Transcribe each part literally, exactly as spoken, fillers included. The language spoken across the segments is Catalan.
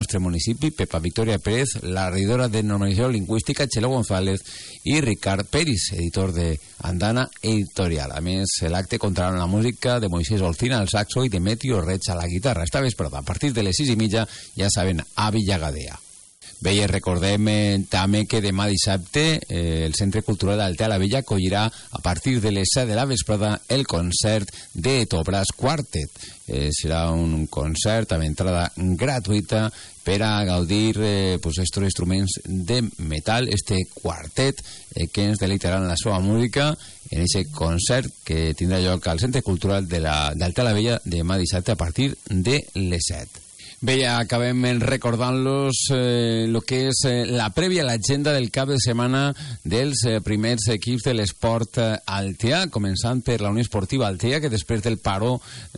nostre municipi, Pepa Victoria Pérez, la regidora de Normalització Lingüística, Txelo González, i Ricard Peris, editor de Andana Editorial. A més, l'acte comptarà amb la música de Moisés Olcina al saxo i de Meteo Reig a la guitarra. Esta vesprada, a partir de les sis i mitja, ja saben, a Villagadea. Bé, i recordem eh, també que demà dissabte eh, el Centre Cultural d'Altea la Vella acollirà a partir de les set de la vesprada el concert de Tobras Quartet. Eh, serà un concert amb entrada gratuïta per a gaudir eh, pues, estos instruments de metal, este quartet eh, que ens deleitaran la seva música en aquest concert que tindrà lloc al Centre Cultural d'Altea la Vella demà dissabte a partir de les set. Bé, ja acabem recordant-los eh, el que és eh, la prèvia a l'agenda del cap de setmana dels eh, primers equips de l'esport eh, Altea, començant per la Unió Esportiva Altea, que després del paró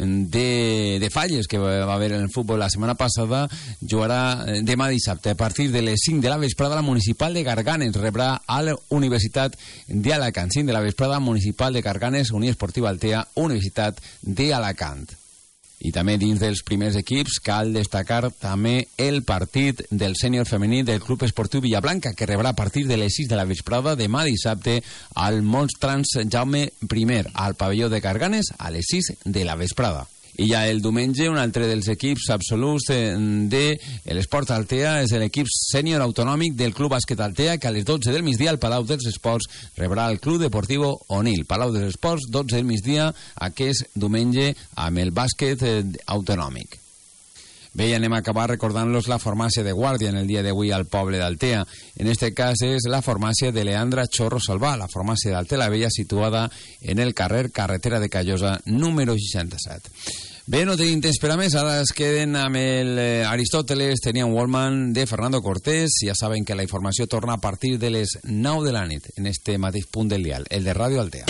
de, de falles que va haver en el futbol la setmana passada, jugarà eh, demà dissabte a partir de les cinc de la vesprada. La Municipal de Garganes rebrà a la Universitat d'Alacant. cinc de la vesprada, Municipal de Garganes, Unió Esportiva Altea, Universitat d'Alacant. I també dins dels primers equips cal destacar també el partit del sènior femení del Club Esportiu Villablanca, que rebrà a partir de les sis de la vesprada demà dissabte al Monstrans Jaume I al pavelló de Garganes a les sis de la vesprada. I ja el diumenge, un altre dels equips absoluts de l'Esport Altea és l'equip sènior autonòmic del Club Bàsquet Altea, que a les dotze del migdia al Palau dels Esports rebrà el Club Deportivo Onil. Palau dels Esports, dotze del migdia, aquest diumenge amb el bàsquet autonòmic. Bé, ja anem a acabar recordant-los la farmàcia de guàrdia en el dia d'avui al poble d'Altea. En este cas és la farmàcia de Leandra Chorro Salvà, la farmàcia d'Altea la Vella, situada en el carrer Carretera de Callosa, número seixanta-set. Bé, no tenim temps per a més, ara es queden amb el eh, Aristóteles, tenia un Wallman de Fernando Cortés. Ja saben que la informació torna a partir de les nou de la nit, en este mateix punt del dial, el de Ràdio Altea.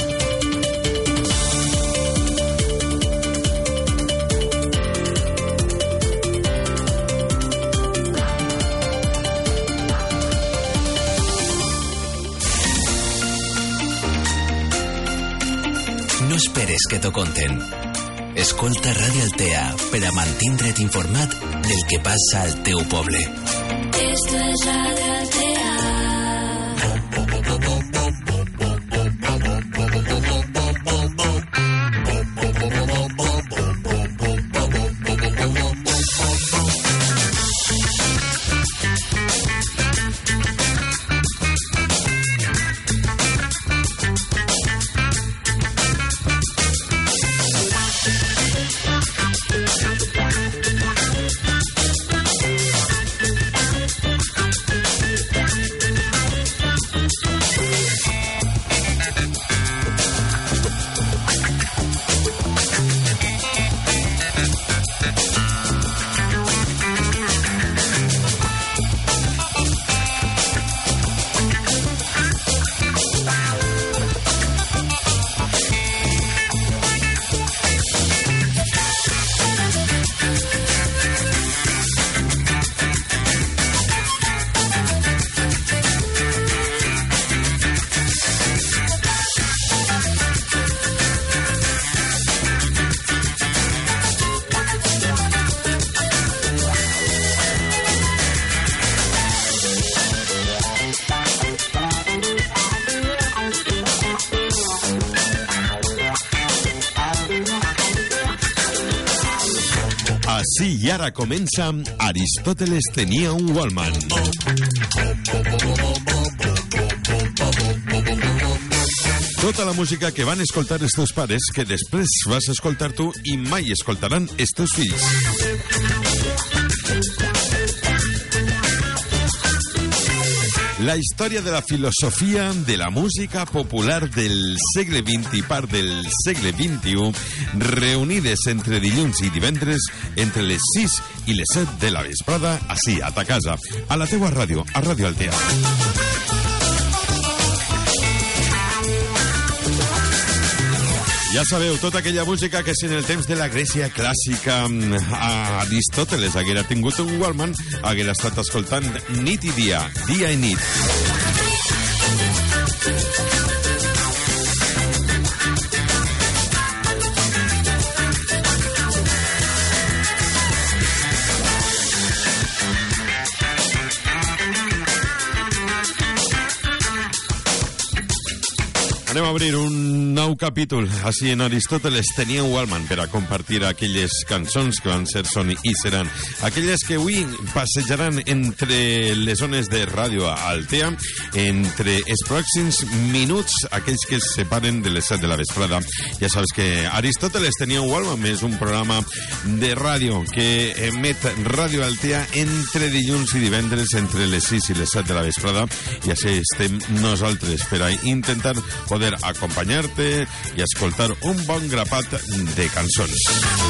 No esperes que t'ho conten. Escolta Ràdio Altea per a mantindre't informat del que passa al teu poble. Esto es Radio Altea. Sí, i ara comença Aristóteles tenia un Wallman. Tota la música que van escoltar els teus pares, que després vas escoltar tu i mai escoltaran els teus fills. La història de la filosofia de la música popular del segle vint i part del segle vint-i-u, reunides entre dilluns i divendres entre les sis i les set de la vesprada, ací, a ta casa, a la teua ràdio, a Ràdio Altea. Ja sabeu, tota aquella música que si en el temps de la Grècia clàssica a Aristóteles haguera tingut un Wallman, haguera estat escoltant nit i dia, dia i nit. Anem a obrir un nou capítol. Així en Aristòteles tenia un Wallman per a compartir aquelles cançons que van ser, són i seran. Aquelles que avui passejaran entre les zones de ràdio Altea, entre els pròxims minuts, aquells que es separen de les set de la vesprada. Ja saps que Aristòteles tenia un Wallman, és un programa de ràdio que emet Ràdio Altea entre dilluns i divendres, entre les sis i les set de la vesprada, i així estem nosaltres per a intentar poder acompanyar-te i escoltar un bon grapat de cançons.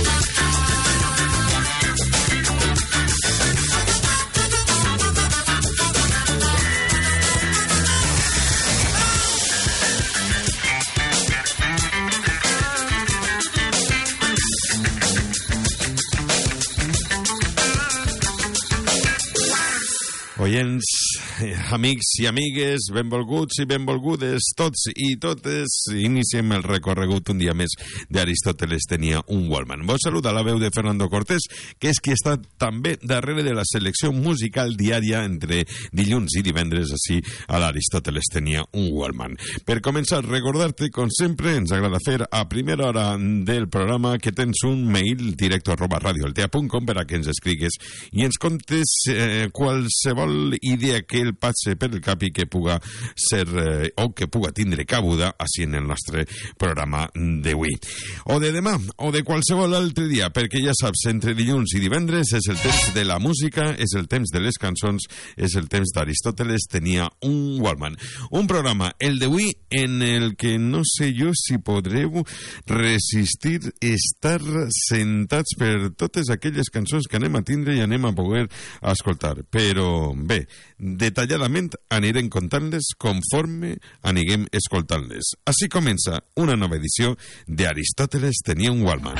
Oients, amics i amigues, benvolguts i benvolgudes, tots i totes, iniciem el recorregut un dia més d'Aristòteles tenia un Wallman. Vos saluda la veu de Fernando Cortés, que és qui està també darrere de la selecció musical diària entre dilluns i divendres, així a l'Aristòteles tenia un Wallman. Per començar, recordar-te, com sempre, ens agrada fer a primera hora del programa que tens un mail directo arroba radioaltea punt com per a que ens escrigues i ens contes eh, qualsevol idea que el passe per el cap i que puga ser eh, o que puga tindre cabuda així en el nostre programa d'avui o de demà o de qualsevol altre dia, perquè ja saps, entre dilluns i divendres és el temps de la música, és el temps de les cançons, és el temps d'Aristòteles tenia un Wallman, un programa, el d'avui, en el que no sé jo si podreu resistir estar sentats per totes aquelles cançons que anem a tindre i anem a poder escoltar, però bé, detalladament anirem contant-les conforme anirem escoltant-les. Així comença una nova edició d'Aristòteles tenia un Wallman.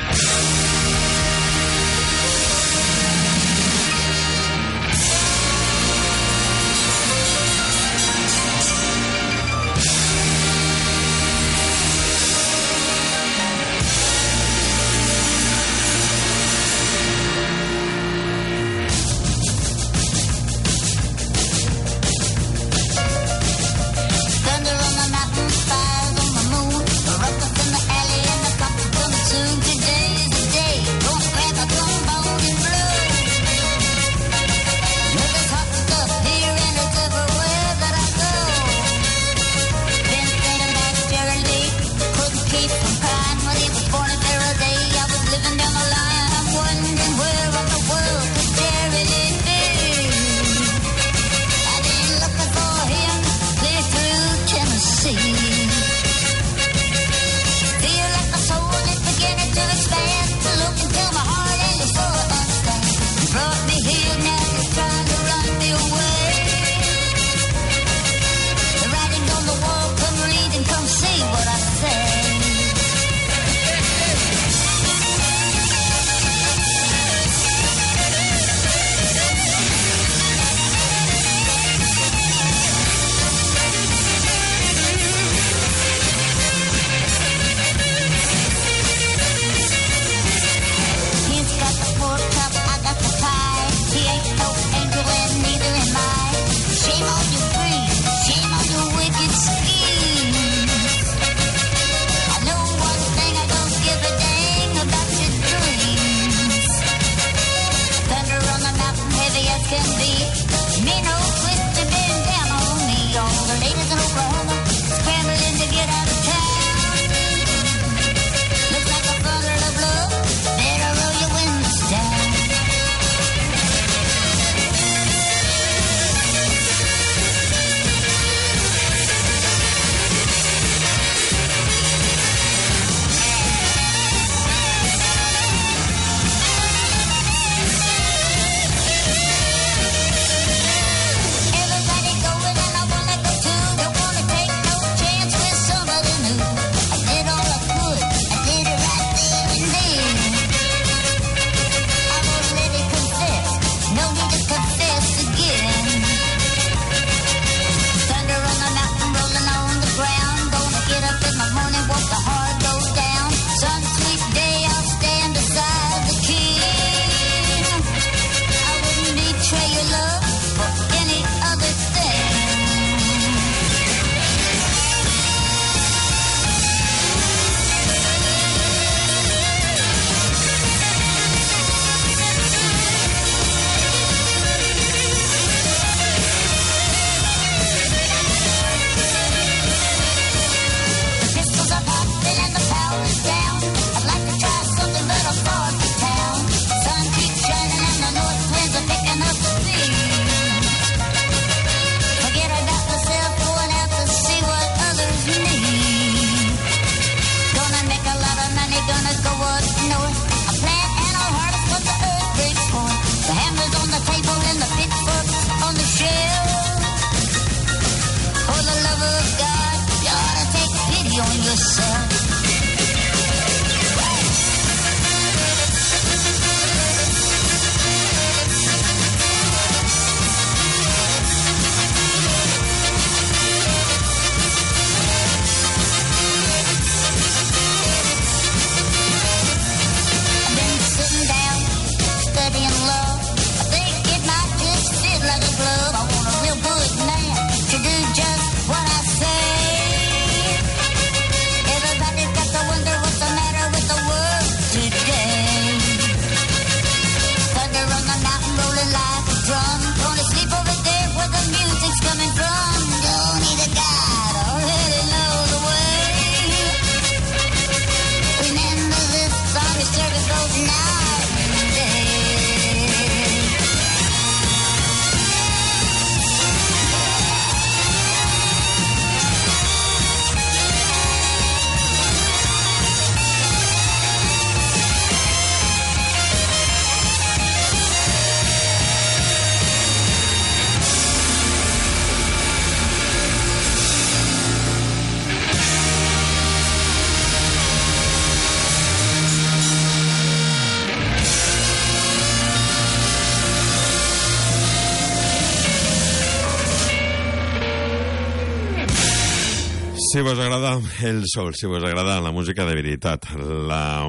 Si vos agrada el sol, si vos agrada la música de veritat, la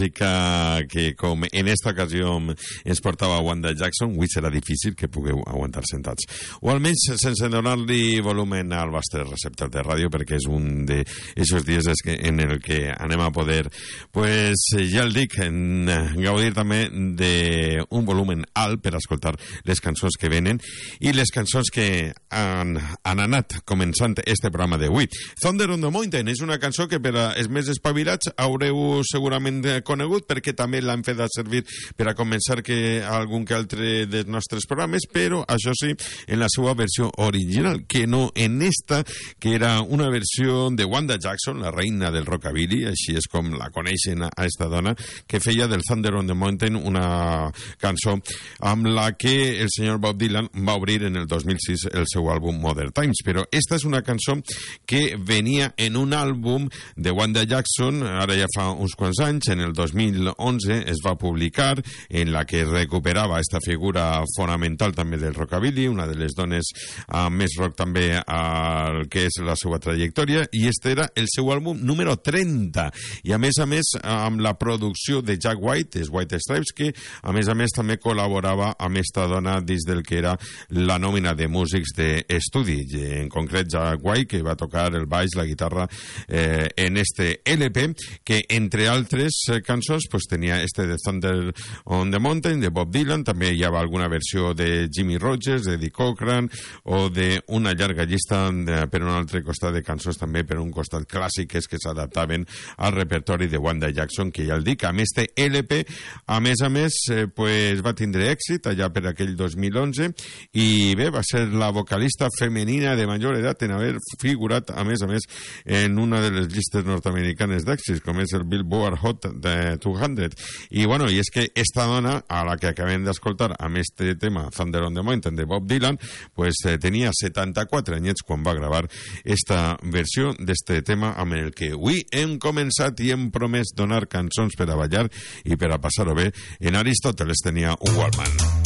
música que com en esta ocasió ens portava Wanda Jackson, avui serà difícil que pugueu aguantar sentats. O almenys sense donar-li volumen al vostre receptor de ràdio, perquè és un d'aquests dies en el que anem a poder, pues ja el dic, en gaudir també d'un volumen alt per escoltar les cançons que venen i les cançons que han, han anat començant este programa d'avui. Thunder on the Mountain és una cançó que per als més espavilats haureu segurament conegut, perquè també l'han fet servir per a començar que algun que altre dels nostres programes, però això sí, en la seva versió original, que no en esta, que era una versió de Wanda Jackson, la reina del rockabilly, així és com la coneixen a esta dona, que feia del Thunder on the Mountain una cançó amb la que el senyor Bob Dylan va obrir en el dos mil sis el seu àlbum Modern Times, però esta és una cançó que venia en un àlbum de Wanda Jackson, ara ja fa uns quants anys, en el dos mil onze es va publicar, en la que recuperava esta figura fonamental també del rockabilly, una de les dones amb més rock també al que és la seva trajectòria, i este era el seu àlbum número trenta, i a més a més amb la producció de Jack White, els White Stripes, que a més a més també col·laborava amb esta dona dins del que era la nòmina de músics d'estudi, en concret Jack White, que va tocar el baix, la guitarra eh, en este L P, que entre altres eh, cançons pues, tenia este de Thunder on the Mountain de Bob Dylan, també hi havia alguna versió de Jimmy Rogers, de Dick Cochran o d'una llarga llista de, per un altre costat de cançons també per un costat clàssiques que s'adaptaven al repertori de Wanda Jackson, que ja el dic, amb este L P a més a més eh, pues, va tindre èxit allà per aquell dos mil onze i bé, va ser la vocalista femenina de major edat en haver figurat a més a més en una de les llistes nord-americanes d'èxits, com és el Billboard Hot de dos-cents. I bueno, i és que esta dona, a la que acabem d'escoltar amb este tema, Thunder on the Mountain, de Bob Dylan, pues eh, tenia setanta-quatre anyets quan va gravar esta versió d'este tema amb el que avui hem començat i hem promès donar cançons per a ballar i per a passar-ho bé. En Aristòteles tenia un Walkman.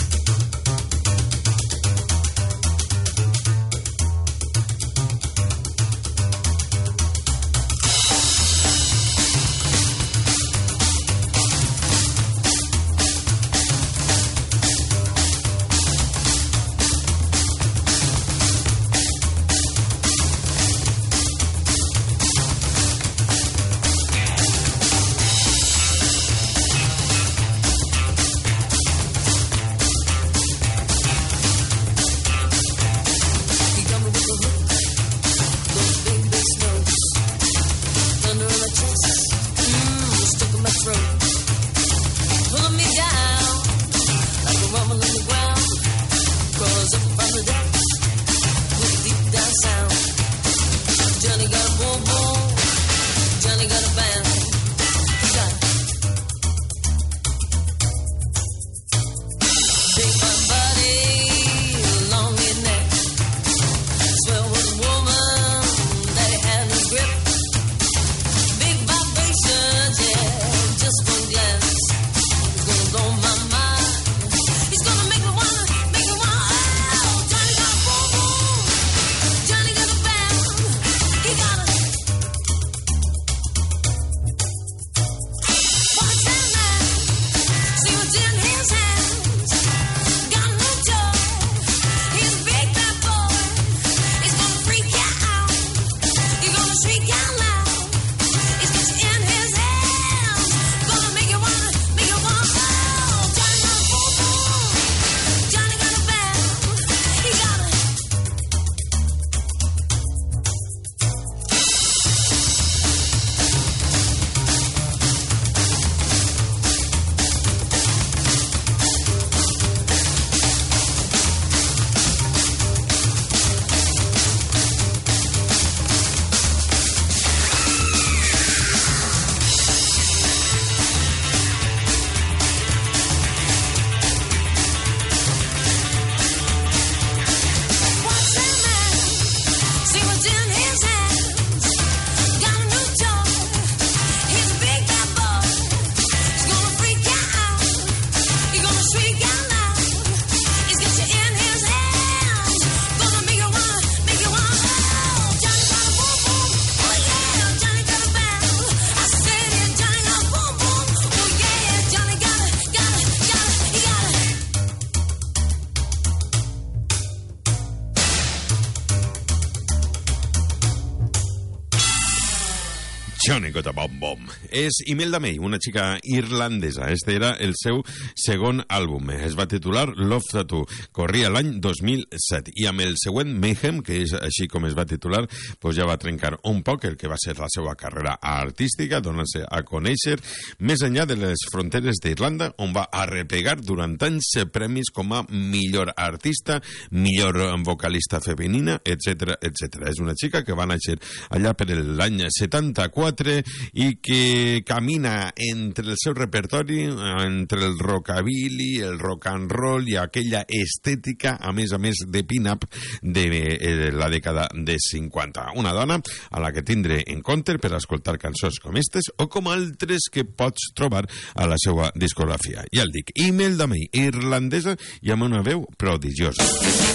Johnny Got a Bomb Bomb. És Imelda May, una xica irlandesa. Este era el seu segon àlbum. Es va titular Love Tattoo. Corria l'any dos mil set. I amb el següent, Mayhem, que és així com es va titular, pues ja va trencar un poc el que va ser la seva carrera artística, donant-se a conèixer més enllà de les fronteres d'Irlanda, on va arreplegar durant anys premis com a millor artista, millor vocalista femenina, etcètera, etcètera. És una xica que va néixer allà per l'any setanta-quatre i que camina entre el seu repertori, entre el rockabilly, el rock and roll i aquella estètica, a més a més, de pin-up de eh, la dècada de cinquanta. Una dona a la que tindre en compte per escoltar cançons com aquestes o com altres que pots trobar a la seva discografia. Ja el dic, Imelda May, irlandesa i amb una veu prodigiosa.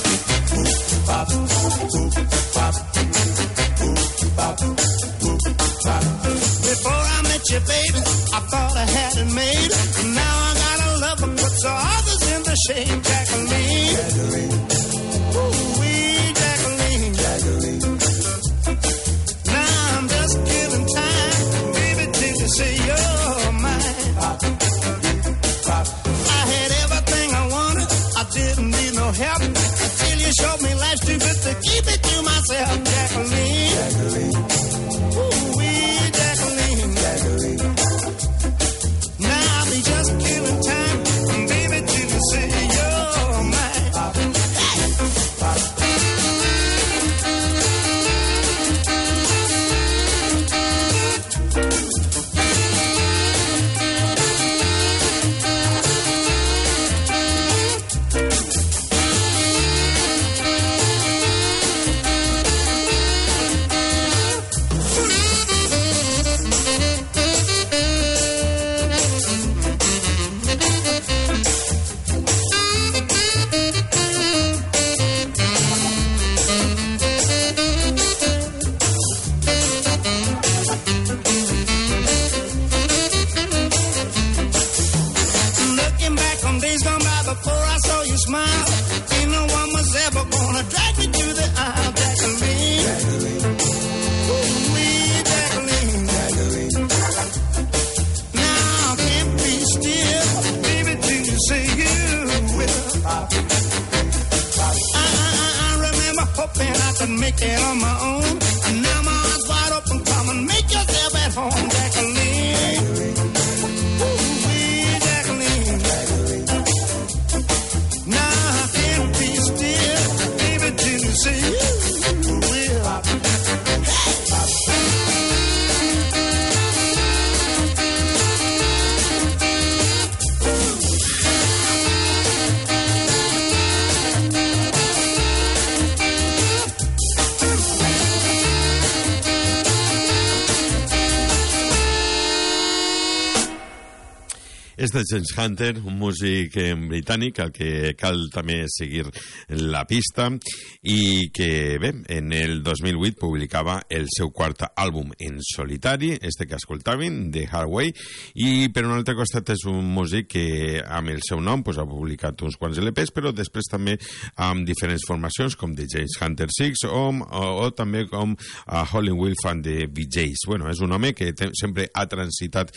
Before I met you, baby, I thought I had it made. Now I gotta love her, put some others in the shade. Jacqueline, Jacqueline, ooh-wee, Jacqueline, Jacqueline. Now I'm just killing time, baby, till you say you're mine. Pop, pop. I had everything I wanted, I didn't need no help, until you showed me life's too good to keep it to myself. Jacqueline, Jacqueline. Now I'll be just killing time, baby, till you say you're mine. Hey! Make it on my own. And now my eyes wide open. Come and make yourself at home, Jacqueline. Ooh-wee, Jacqueline. Now I can't be still, baby, till you say you will. És de James Hunter, un músic britànic al que cal també seguir la pista i que, bé, en el dos mil vuit publicava el seu quart àlbum en solitari, este que escoltàvem, The Hard Way, i per un altre costat és un músic que amb el seu nom pues, ha publicat uns quants L Ps, però després també amb diferents formacions com The James Hunter Six o, o, o també com uh, Howlin' Wolf and the V Js. Bueno, és un home que te, sempre ha transitat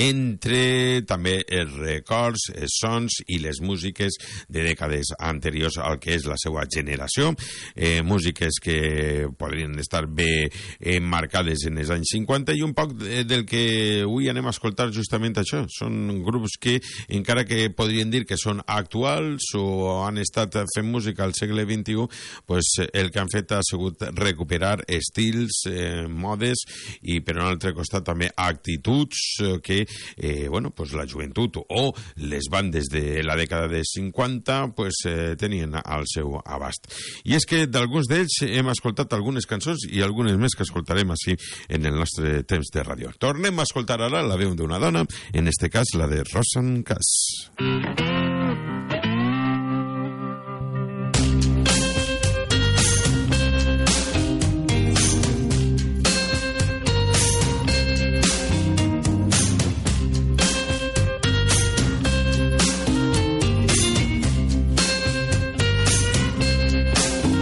entre també els records, els sons i les músiques de dècades anteriors al que és la seva generació, eh, músiques que podrien estar bé eh, marcades en els anys cinquanta i un poc de, del que avui anem a escoltar justament això. Són grups que encara que podrien dir que són actuals o han estat fent música al segle vint-i-u, pues, el que han fet ha sigut recuperar estils, eh, modes i per un altre costat també actituds eh, que eh, bueno, pues, la joventut o les bandes de la dècada de cinquanta pues, eh, tenien al seu abast. I és que d'alguns d'ells hem escoltat algunes cançons i algunes més que escoltarem així en el nostre temps de ràdio. Tornem a escoltar ara la veu d'una dona, en este cas la de Rosanne Cass.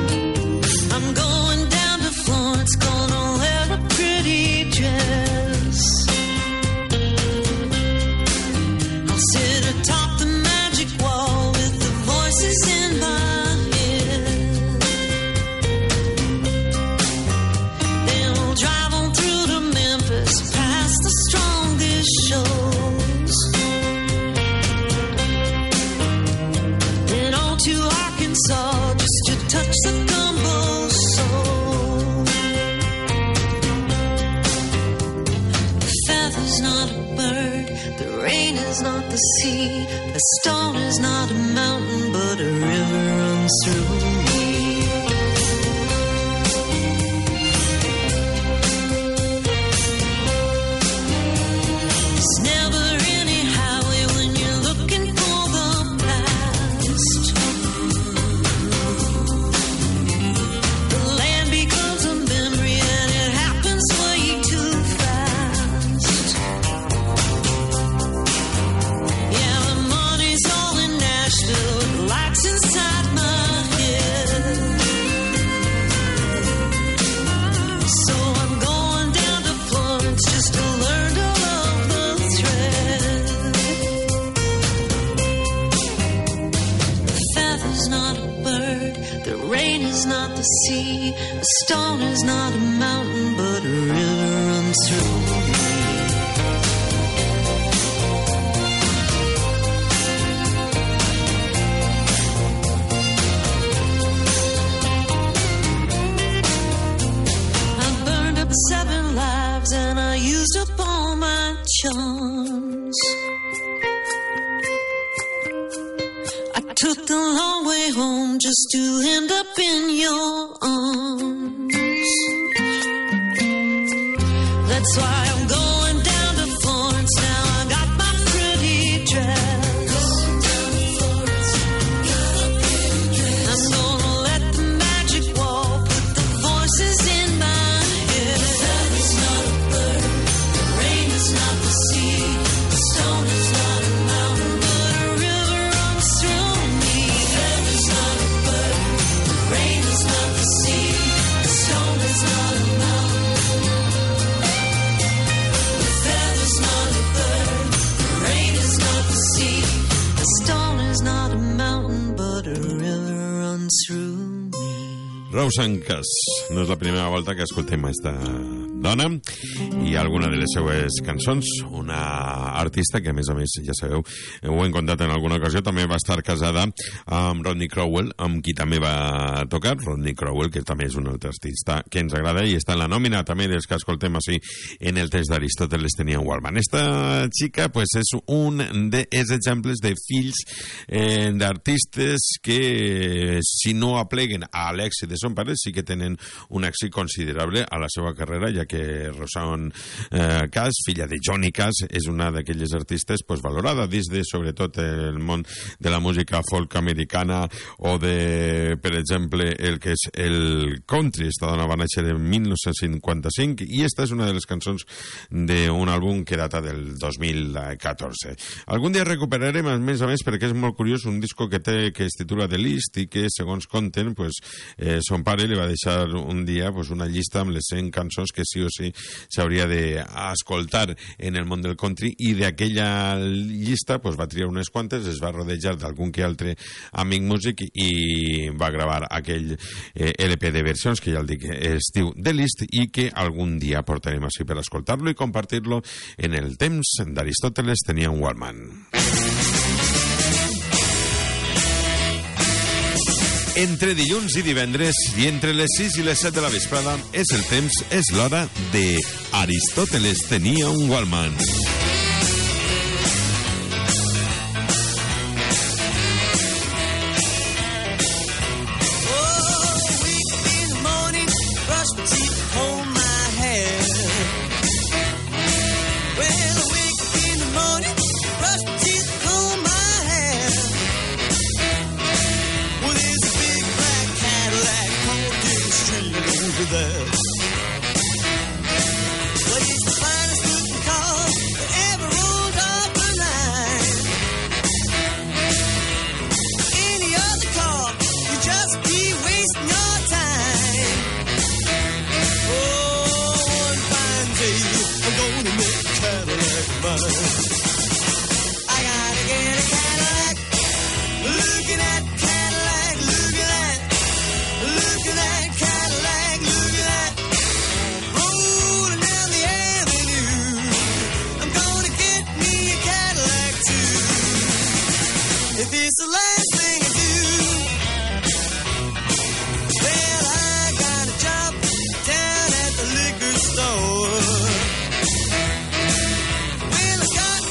I'm going down to Florence, gonna wear a pretty dress. through me. There's never any highway when you're looking for the past. The land becomes a memory and it happens way too fast. Yeah, the money's all in Nashville, the lights inside my head. So I'm going down to Florence just to learn to love the thread. The feather's not a bird, the rain is not the sea, a stone is not a mountain, but a river runs through me. I burned up seven lives and I used up all my charms. I took the long way home just to end up in your arms. That's why I'm going down to Florence now. I got my pretty dress. I'm gonna let the magic wall put the voices in my head. The feather's not a bird, the rain is not the sea, the stone is not a mountain, but a river runs through me. The feather's not a bird, the rain is not the sea, the stone is not a mountain. The feather's not a bird, the rain is not the sea, the stone is not a mountain, but a river runs through me. Rose Ankas, no és la primera volta que escoltem aquesta dona i alguna de les seues cançons, una artista que a més a més, ja sabeu, ho hem contat en alguna ocasió, també va estar casada amb Rodney Crowell, amb qui també va tocar, Rodney Crowell, que també és un altre artista que ens agrada i està en la nòmina també dels que escoltem així en el text d'Aristòteles tenia un Wallman. Esta xica pues, és un dels exemples de fills eh, d'artistes que si no apleguen a l'èxit de son pare sí que tenen un èxit considerable a la seva carrera, ja que Rosanne eh, Cass, filla de Johnny Cass, és una d'aquelles artistes pues, valorada dins de sobretot el món de la música folk americana o de, per exemple, el que és el country. Esta dona va néixer en mil nou-cents cinquanta-cinc i esta és una de les cançons d'un àlbum que data del dos mil catorze. Algun dia recuperarem, a més a més, perquè és molt curiós, un disco que té que es titula The List i que, segons conten, pues, eh, son pare li va deixar un dia pues, una llista amb les cent cançons que sí o sí s'hauria d'escoltar en el món del country i d'aquella llista pues, va triar unes quantes, es va rodejar d'algun que altre amic músic i va gravar aquell eh, L P de versions que ja el dic es diu The List i que algun dia portarem així per escoltar-lo i compartir-lo en el temps d'Aristòteles tenia un Wallman. Entre dilluns i divendres i entre les sis i les set de la vesprada és el temps, és l'hora de Aristòteles tenia un Wallman. Well, I got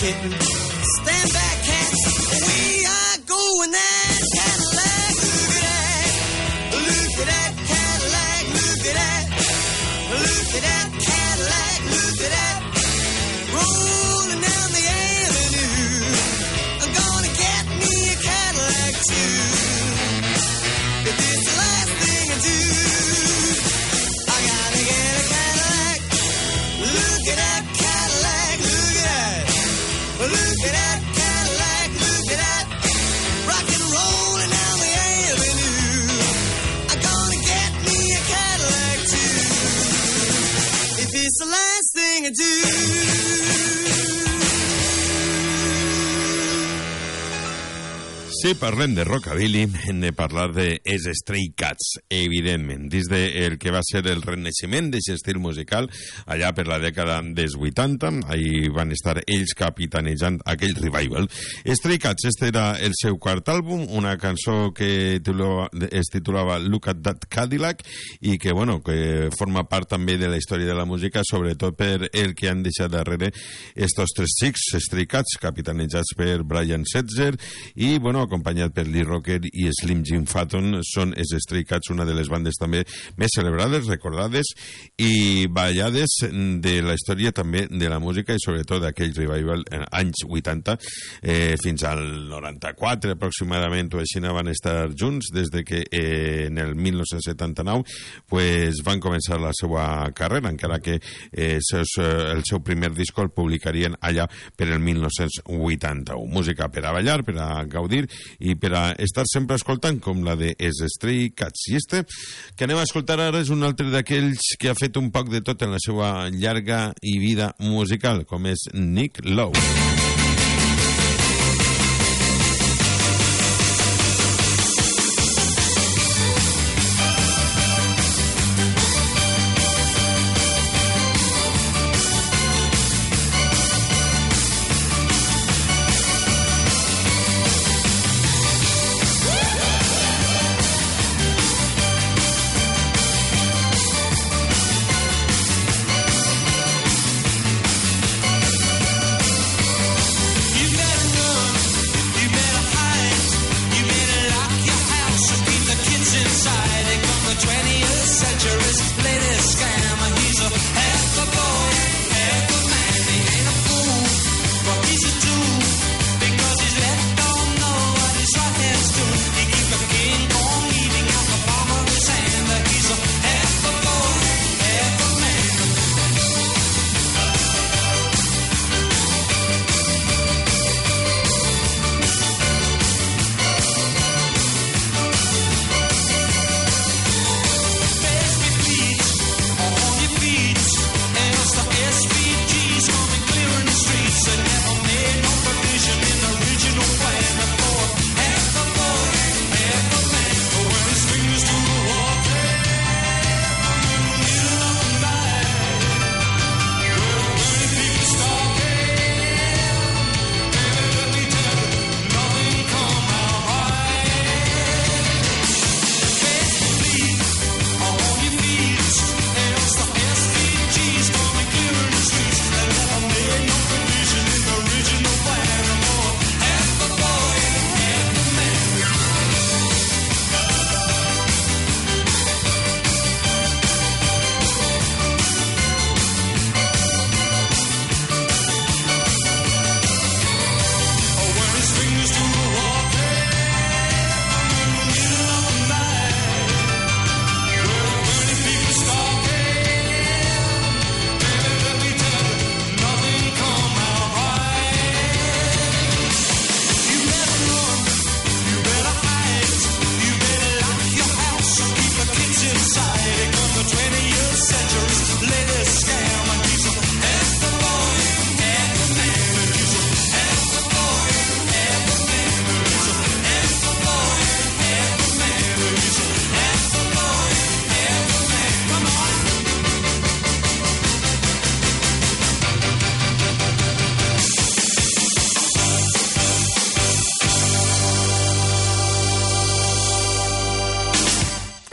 kitten. Stand back, cats. We are going that Cadillac. Look at that. Look at that Cadillac. Look at that. Look at that Cadillac. Look at that. Rolling down the avenue. I'm gonna get me a Cadillac too. If it's the last thing I do, I gotta get a Cadillac. Look at that Cadillac. Look at that. Look at that Cadillac. Look at that. Rock and rolling down the avenue. I'm gonna get me a Cadillac too. If it's the last thing I do. Si parlem de rockabilly, hem de parlar de Els Stray Cats, evidentment, dins del que va ser el renaixement d'aquest estil musical allà per la dècada dels vuitanta. Ahí van estar ells capitanejant aquell revival. Stray Cats, este era el seu quart àlbum, una cançó que es titulava Look at That Cadillac i que, bueno, que forma part també de la història de la música, sobretot per el que han deixat darrere estos tres xics, Stray Cats, capitanejats per Brian Setzer i, bueno, acompanyat per Lee Rocker i Slim Jim Phantom. Són els Stray Cats, una de les bandes també més celebrades, recordades i ballades de la història també de la música i sobretot d'aquell revival en anys vuitanta, eh, fins al noranta-quatre aproximadament o així van estar junts des de que eh, en el dinou setanta-nou pues, van començar la seva carrera, encara que eh, seus, eh, el seu primer disco el publicarien allà per el dinou vuitanta-u. Música per a ballar, per a gaudir i per a estar sempre escoltant, com la de Els Stray Cats. I este que anem a escoltar ara és un altre d'aquells que ha fet un poc de tot en la seva llarga i vida musical, com és Nick Lowe. Look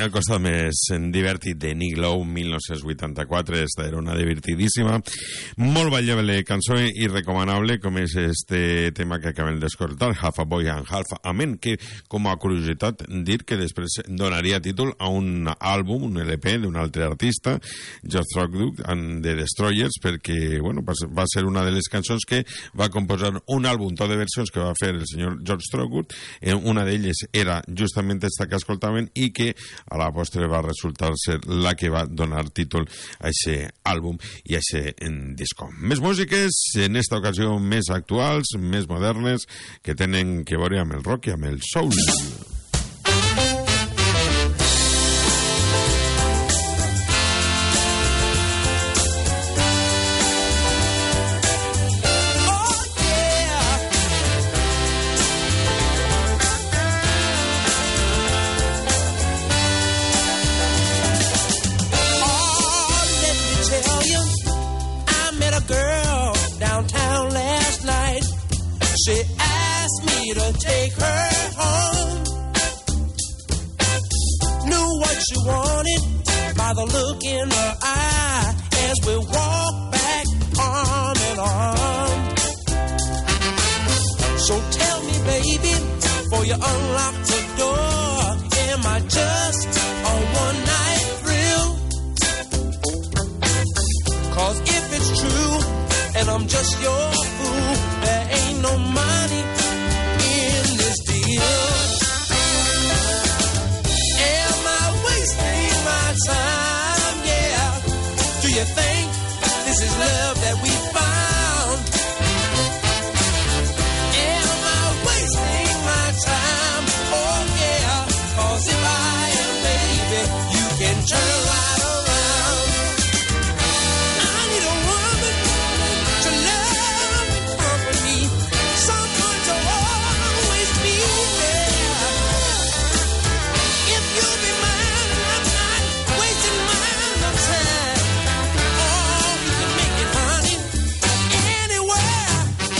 El costat més divertit de Nick Lowe, mil nou-cents vuitanta-quatre. Esta era una divertidíssima, molt ballable cançó i recomanable, com és este tema que acabem d'escoltar, Half a Boy and Half a Man, que, com a curiositat, dir que després donaria títol a un àlbum, un L P d'un altre artista, George Thorogood and the Destroyers, perquè, bueno, va ser una de les cançons que va composar un àlbum tot de versions que va fer el senyor George Thorogood. Una d'elles era justament esta que escoltaven i que a la postre va resultar ser la que va donar títol a aquest àlbum i a aquest disco. Més músiques, en esta ocasió més actuals, més modernes, que tenen que veure amb el rock i amb el soul. She asked me to take her home. Knew what she wanted by the look in her eye as we walked back arm in arm. So tell me, baby, before you unlock the door, am I just a one-night thrill? Cause if it's true and I'm just your fool, there ain't no money in this deal. Am I wasting my time? Yeah. Do you think this is love that we found? Am I wasting my time? Oh yeah. Cause if I am, baby, you can turn right around. I need a woman to love and comfort me, someone to always be there. If you'll be mine, I'm not wasting my time. Oh, we can make it, honey, anywhere.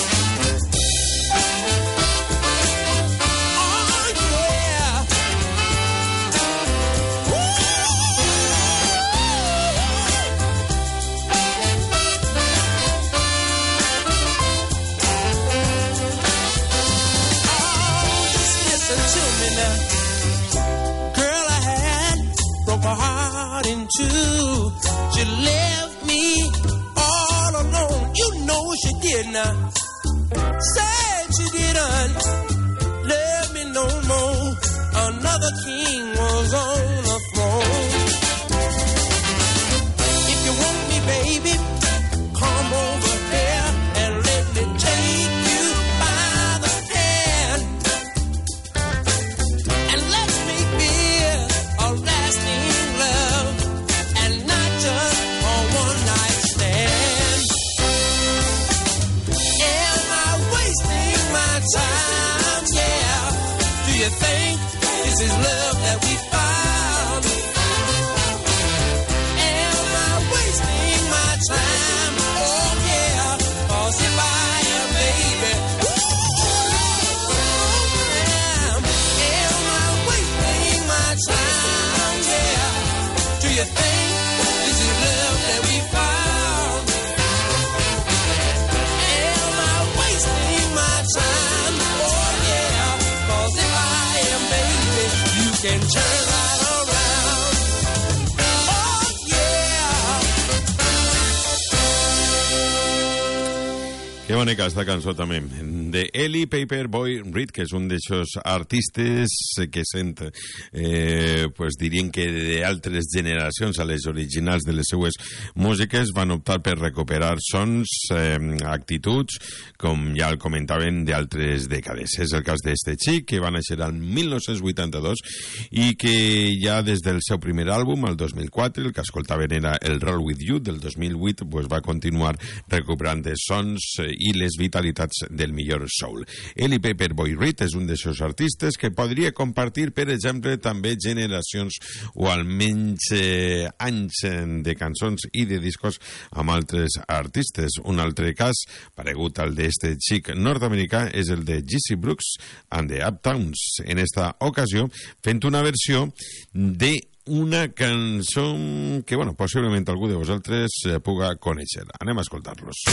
Oh, yeah. Listen to me now. Girl, I had broke her heart in two. She left me all alone. You know she did now. Said she didn't love me no more. Another king was on the throne. If you want me, baby, come over here and let me take you by the hand. And let's make this a lasting love and not just a one-night stand. Am I wasting my time? Yeah. Do you think this is love that we found? Am I wasting my time? Oh yeah. Cause if I am, baby, am, am I wasting my time? Yeah. Do you think this is love that we found? Am I wasting my time? Oh yeah. Cause if I am, baby, you can turn right around. Oh yeah. Que bonica esta cançó també, de Eli Paperboy Reed, que és un d'aixòs artistes que sent, eh, pues dirien que d'altres generacions a les originals de les seues músiques van optar per recuperar sons, eh, actituds, com ja el comentaven, d'altres dècades. És el cas d'este xic, que va néixer al mil nou-cents vuitanta-dos i que ja des del seu primer àlbum, el dos mil quatre, el que escoltaven era el Roll With You, del dos mil vuit, pues va continuar recuperant els sons eh, i les vitalitats del millor soul. Eli Paperboy Reed és un d'aquests artistes que podria compartir, per exemple, també generacions o almenys eh, anys de cançons i de discos amb altres artistes. Un altre cas, paregut al d'este xic nord-americà, és el de G C Brooks and the Uptowns. En esta ocasió, fent una versió de una cançó que, bueno, possiblement algú de vosaltres eh, puga conèixer. Anem a escoltar-los.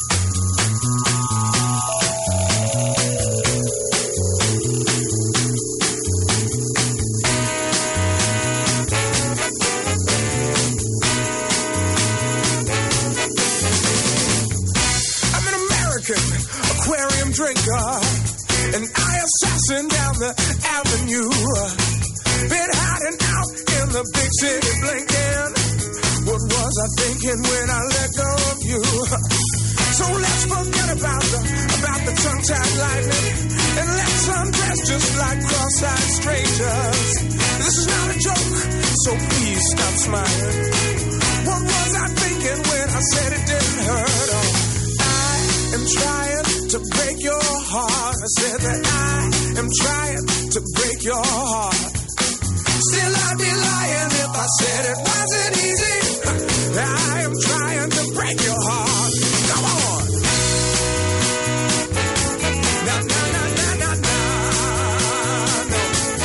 I'm an American aquarium drinker, an eye assassin down the avenue. Been hiding out in the big city blinking. What was I thinking when I let go of you? So let's forget about the about the tongue-tied lightning, and let's undress just like cross-eyed strangers. This is not a joke, so please stop smiling. What was I thinking when I said it didn't hurt? Oh, I am trying to break your heart. I said that I am trying to break your heart. Still I'd be lying if I said it wasn't easy. I am trying to break your heart. Come on. Na na na na na na. No.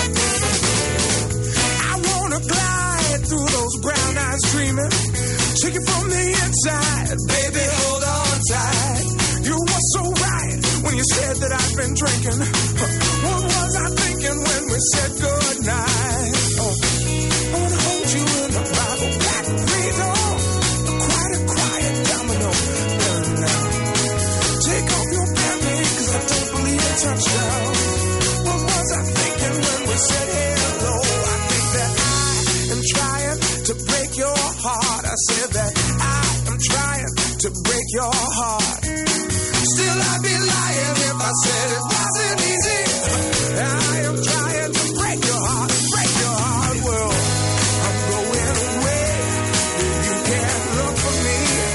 I wanna glide through those brown eyes dreaming. Take it from the inside, baby, hold on tight. You were so right when you said that I've been drinking. What was I thinking when we said goodnight? Oh, I wanna hold you in the Bible black freedom. The quiet, quiet domino. Now, take off your panty, cause I don't believe in touchdown. What was I thinking when we said hello? I think that I am trying to break your heart. I said that I am trying to break your heart. Still I'd be lying if I said it wasn't easy. I am trying to break your heart, break your heart. Well, I'm going away, you can't look for me.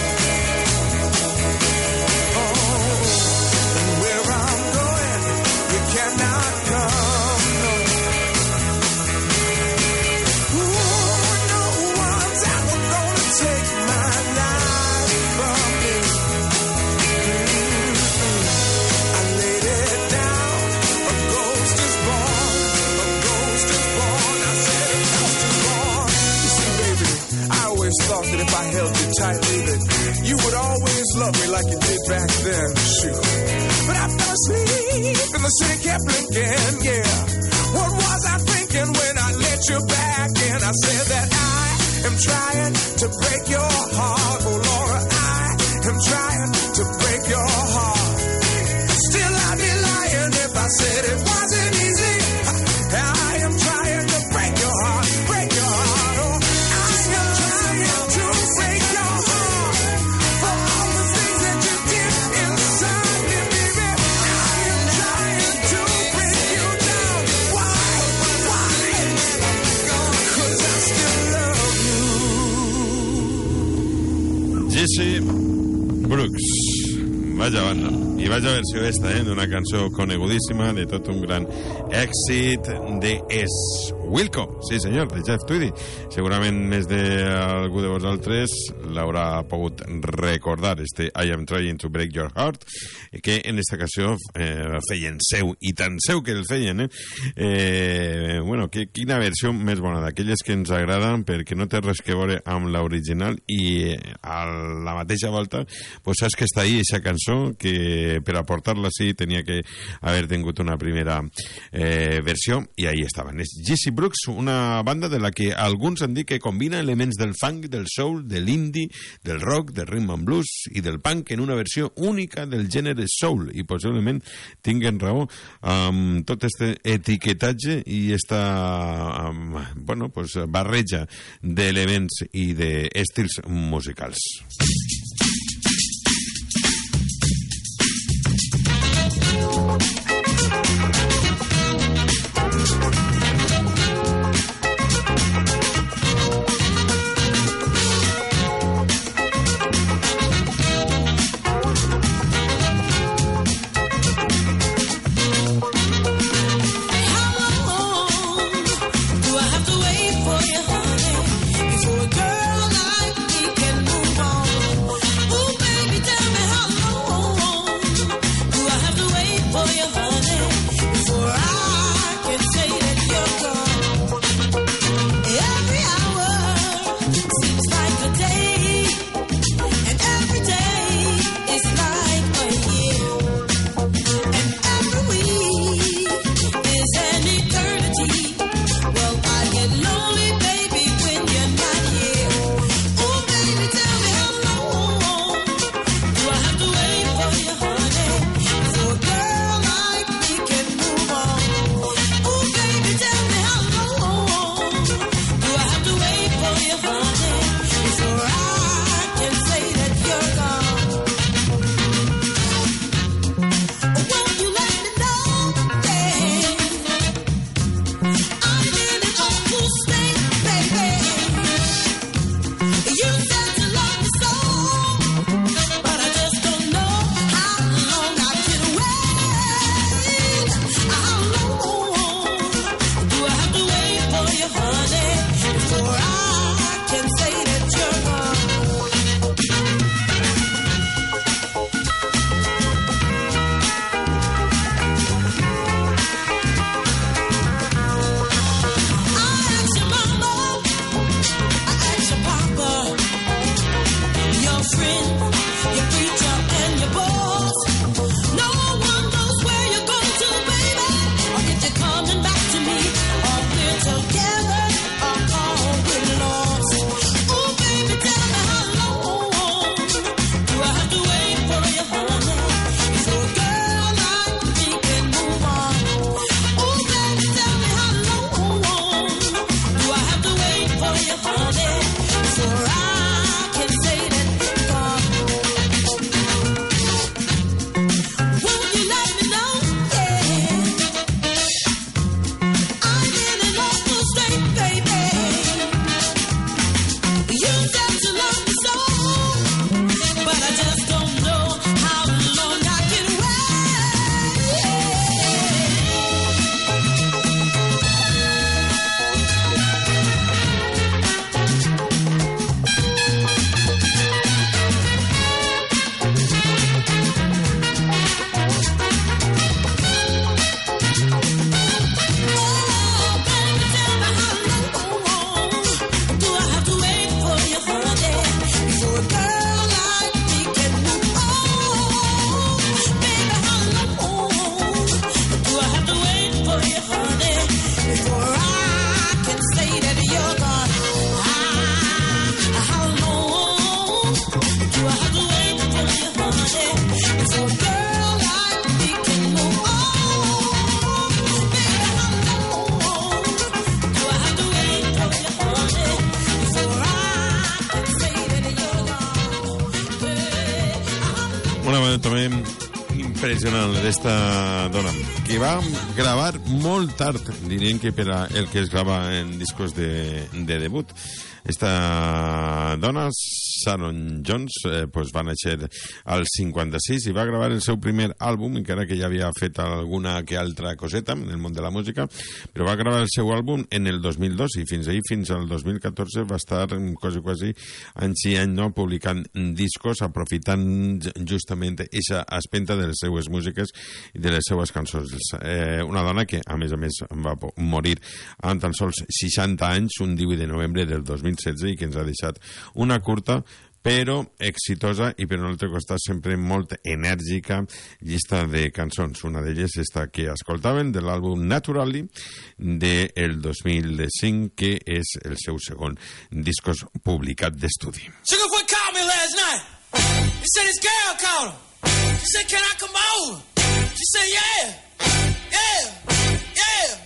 Oh, and where I'm going, you cannot come. No. Ooh, no one's ever gonna take my life from me. I laid it down, a ghost is born, a ghost is born. I said a ghost is born. You see, baby, I always thought that if I held you tightly, that you would always love me like you did back then. Shoot. But I fell asleep and the city kept blinking, yeah. What was I thinking when I let you back in? I said that I am trying to break your heart. Oh, Laura, I am trying to break your heart. Still I'd be lying if I said it wasn't easy. I am trying to break your heart, break your heart. Oh, I am trying to break your heart. For all the things that you did inside me, baby. I am trying to break you down. Why? Why? 'Cause I still love you. Jesse Brooks. Vaja banda. I vaja versió esta, eh, d'una cançó conegudíssima, de tot un gran èxit de Es Wilco, sí senyor, de Jeff Tweedy. Segurament més d'algú de vosaltres l'haurà pogut recordar, este I Am Trying to Break Your Heart, que en esta ocasió eh, feien seu, i tan seu que el feien, eh? eh bueno, que, quina versió més bona, d'aquelles que ens agraden perquè no té res que veure amb l'original i a la mateixa volta pues saps que està ahí aquesta cançó que per aportar-la sí tenia que haver tingut una primera eh, versió i ahí estaven. És Jesse Brooks, una banda de la que alguns han dit que combina elements del funk, del soul, de l'indie, del rock, del rhythm and blues i del punk en una versió única del gènere soul, i possiblement tinguen raó amb tot este etiquetatge i esta um, bueno, pues, barreja d'elements i d'estils musicals. For your també impressionant d'esta dona, que va gravar molt tard, dirien que per a el que es grava en discos de, de debut. Esta dona, Sharon Jones, eh, pues va néixer al cinquanta-sis i va gravar el seu primer àlbum, encara que ja havia fet alguna que altra coseta en el món de la música, però va gravar el seu àlbum en el dos mil dos i fins ahí, fins al dos mil catorze, va estar quasi, quasi any sí any no, publicant discos, aprofitant justament aquesta espenta de les seues músiques i de les seues cançons. Eh, una dona que, a més a més, va morir amb tan sols seixanta anys, un divuit de novembre del dos mil setze, i que ens ha deixat una curta però exitosa i per un altre costat sempre molt enèrgica llista de cançons. Una d'elles esta que escoltaven de l'àlbum Naturally del dos mil cinc, que és el seu segon discos publicat d'estudi. Sugarfoot called me last night. He said his girl called him. She said, can I come over? She said, yeah, yeah, yeah.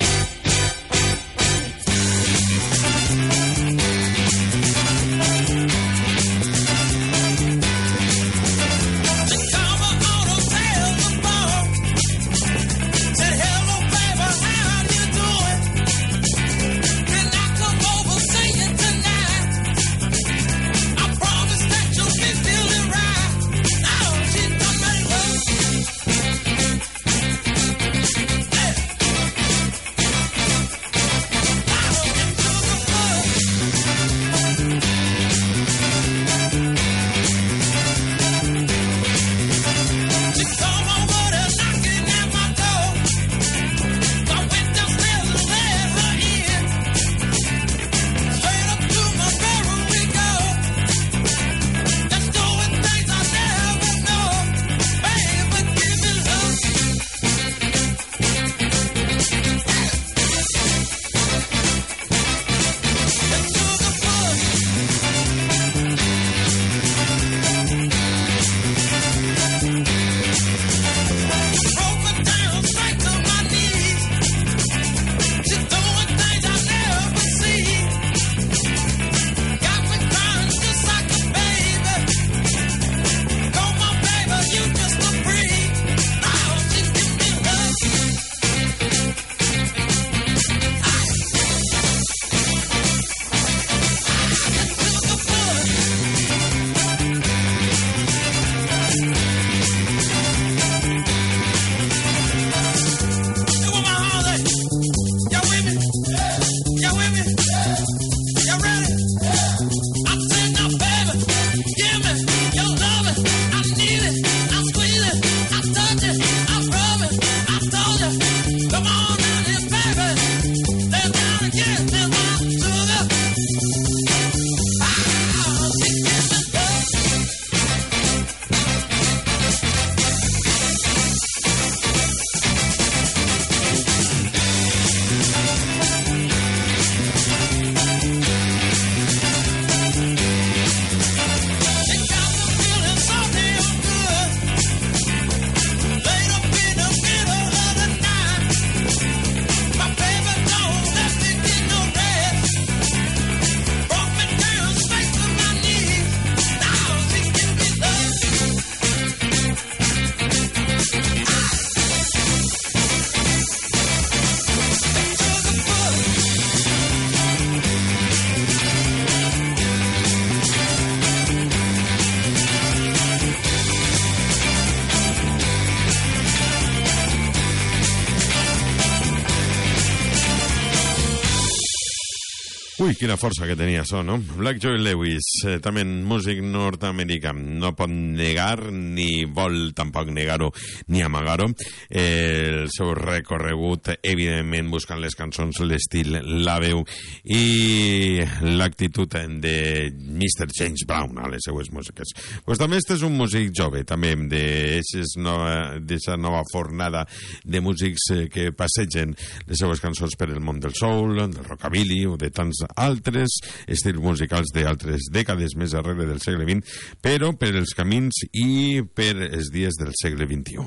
Ui, quina força que tenia això, no? Black Joy Lewis, eh, també músic nord-americà, no pot negar ni vol tampoc negar-ho ni amagar-ho. Eh, el seu recorregut, evidentment, buscant les cançons, l'estil, la veu i l'actitud de mister James Brown a les seues músiques. Pues també este és un músic jove, també d'aquesta nova, nova fornada de músics que passegen les seues cançons per el món del soul, del rockabilly o de tants altres estils musicals d'altres dècades més darrere del segle vint, però per els camins i per els dies del segle vint-i-u.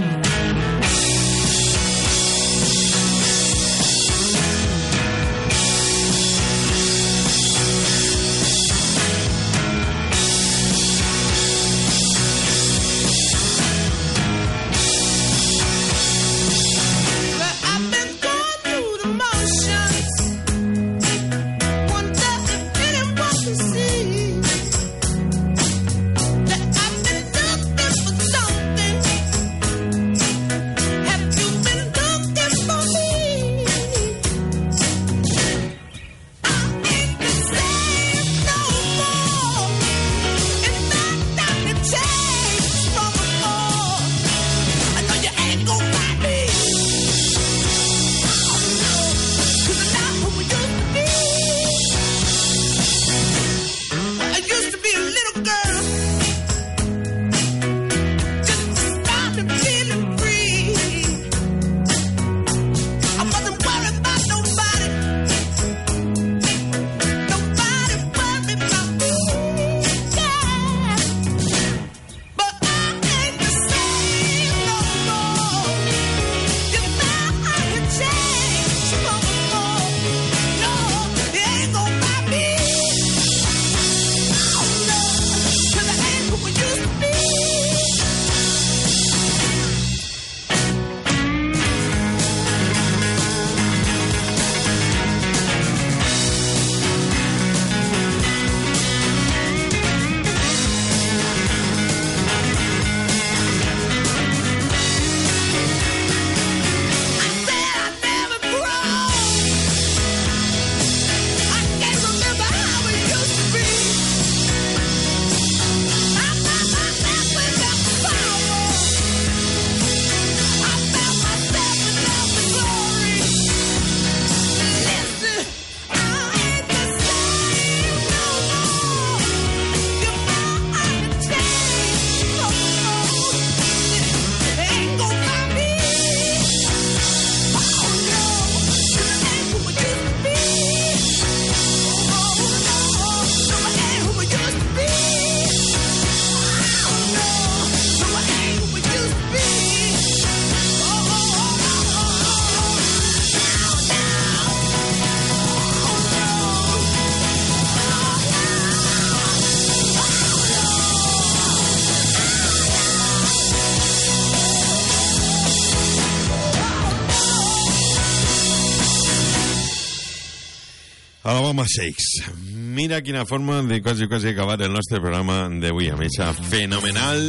Alabama Shakes. Mira quina forma de quasi quasi acabar el nostre programa d'avui amb aquesta fenomenal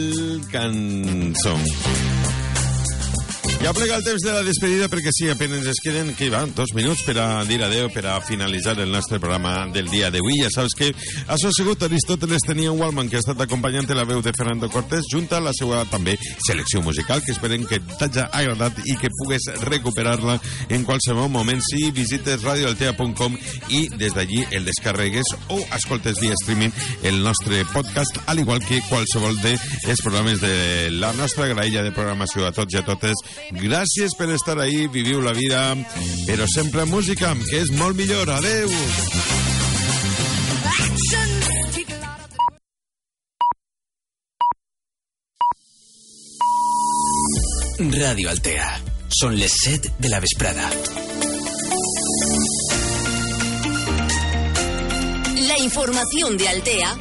cançó. Ja plega el temps de la despedida perquè sí, apenas es queden, que va, dos minuts per a dir adeu, per a finalitzar el nostre programa del dia d'avui. Ja saps que això ha sigut Aristóteles Tenia un Wallman, que ha estat acompanyant la veu de Fernando Cortés, junta a la seva també selecció musical, que esperem que t'hagi agradat i que pugues recuperar-la en qualsevol moment si visites radio altea punt com i des d'allí el descarregues o escoltes via streaming el nostre podcast, al igual que qualsevol dels programes de la nostra graella de programació. A tots i a totes, gràcies per estar ahí, viviu la vida, però sempre música, que és molt millor. Adeu! Radio Altea. Són les set de la vesprada. La información de Altea